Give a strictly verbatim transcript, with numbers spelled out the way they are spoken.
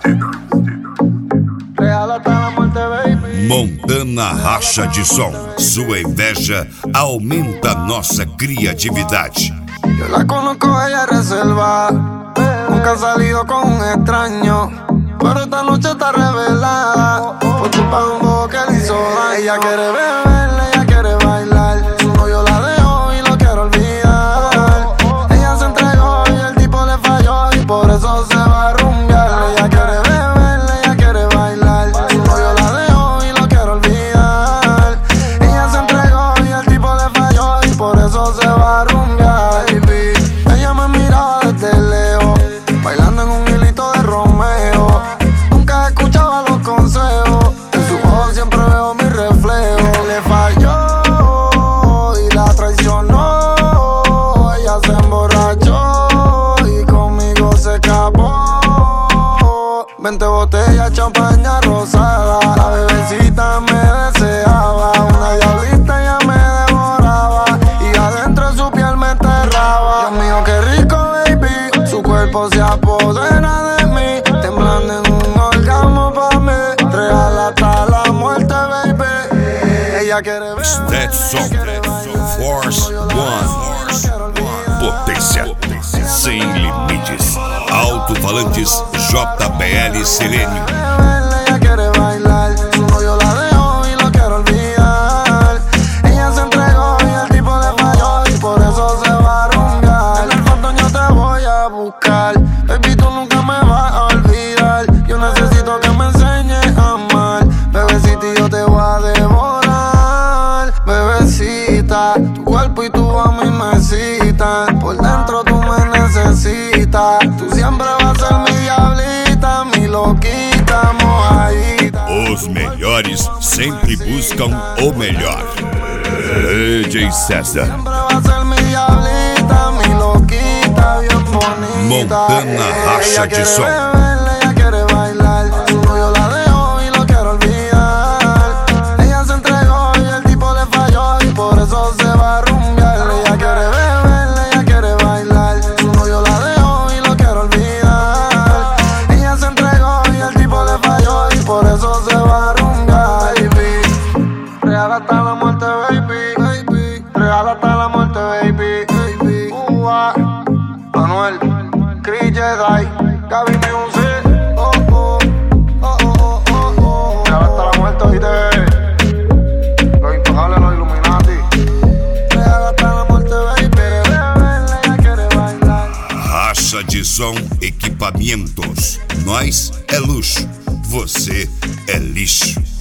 Real hasta la muerte, baby. Montana Racha de Som. Sua inveja aumenta nossa criatividade. Yo la conozco, ella es reserva. Nunca ha salido con un extraño, pero esta noche está revelada por culpa de un bobo que le hizo daño. Ella quiere beber, ella quiere bailar. Su novio la dejó y lo quiere olvidar. Ella se entregó y el tipo le falló y por eso se va a rumbear. Ella quiere beber, ella quiere bailar. Su novio la dejó y lo quiere olvidar. Ella se entregó y el tipo le falló y por eso se va a rumbear. Baby, ella me miraba desde lejos, bailando en un hilito de Romeo. Nunca escuchaba los consejos, en su ojos siempre veo mi reflejo. Le falló y la traicionó. Ella se emborrachó y conmigo se escapó. Veinte botellas, champaña rosada. La bebecita me deseaba. Una diablita ella me devoraba y adentro de su piel me enterraba. Dios mío, qué rico, baby. Su cuerpo se apodera de mí, temblando en un orgasmo pa' mí. Real hasta la muerte, baby. Ella quiere ver. Stetson, Force One. Potência sem limites. Alto-falantes J B L Selênio. Ella quiere bailar. Su novio la dejó y lo quiere olvidar. Ella se entregó y el tipo le falló y por eso se va a rumbear. En el fondo yo te voy a buscar, baby, tú nunca me vas a olvidar. Yo necesito que me enseñes a amar, bebecita, y yo te voy a devorar. Bebecita, tu cuerpo y tu a mí me citan. Por dentro tú me necesitas. Tú siempre vas a ser mi diablita, mi loquita, mojadita. Os melhores sempre buscam o melhor. D J César. Siempre va a ser mi diablita, mi loquita, bien bonita. Montana Racha de Som. Ella quiere bailar. Su novio la dejó y lo quiere olvidar. Ella se entregó y el tipo le falló y por eso se va a rumbear. Ella quiere beber, ella quiere bailar. Su novio la dejó y lo quiere olvidar. Ella se entregó y el tipo le falló y por eso se va a rumbear. Baby, real hasta la muerte, baby. Baby, real hasta la muerte, baby. Baby, Ua, Manuel, Chris Jedi, Gaby Music. Oh, oh, oh, oh, oh, oh. Real hasta la muerte, oíste. Los intocables, los Illuminati. Real hasta la muerte, baby. Ella quiere bailar. Racha de Som Equipamentos. Nós é luxo, você é lixo.